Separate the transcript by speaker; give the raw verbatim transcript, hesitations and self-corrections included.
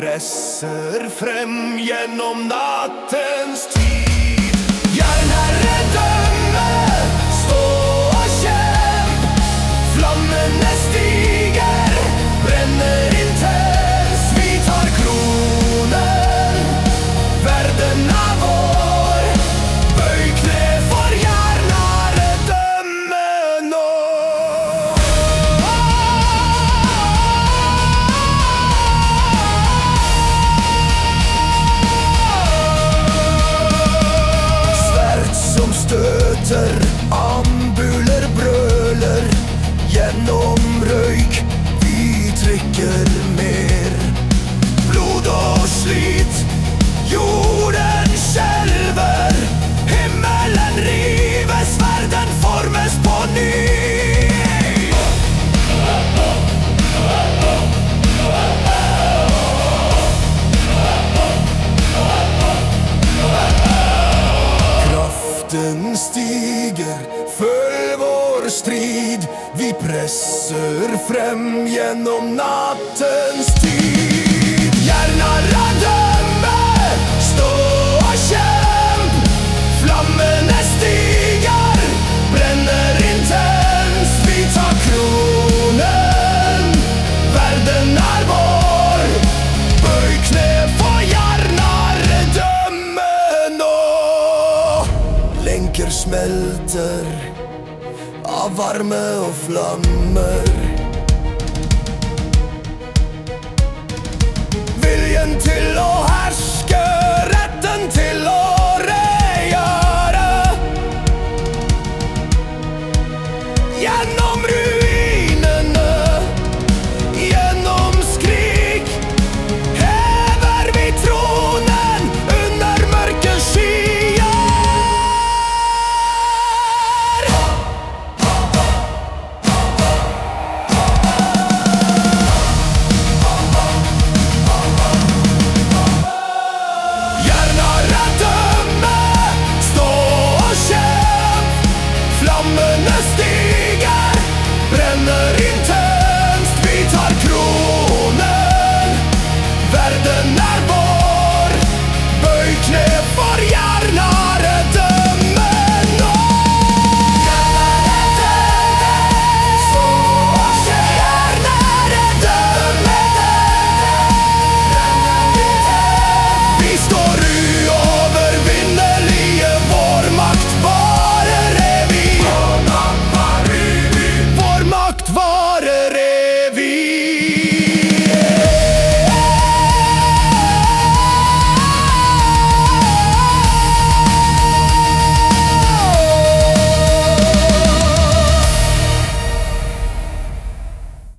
Speaker 1: presser frem gjennom nattens tid. Jernherredømme, stå og kjemp. Flammene stiger, brenner intens. Vi tar kronen, verden er vår. Bøy kne for jernherredømme nå. Støter, ambuler brøler. Gjennom røyk, vi trykker mer. Blod og slit, jorden skjelver. Himmelen rives, verden formes på ny. Den stiger, følg vår strid. Vi presser frem gjennom nattens tid. Jernherredømme, stå og kjemp. Flammene stiger, brenner intens. Vi tar kronen, verden er vår. Bøy kne for jernherredømme nå. Lenker smelter av varme og flammer.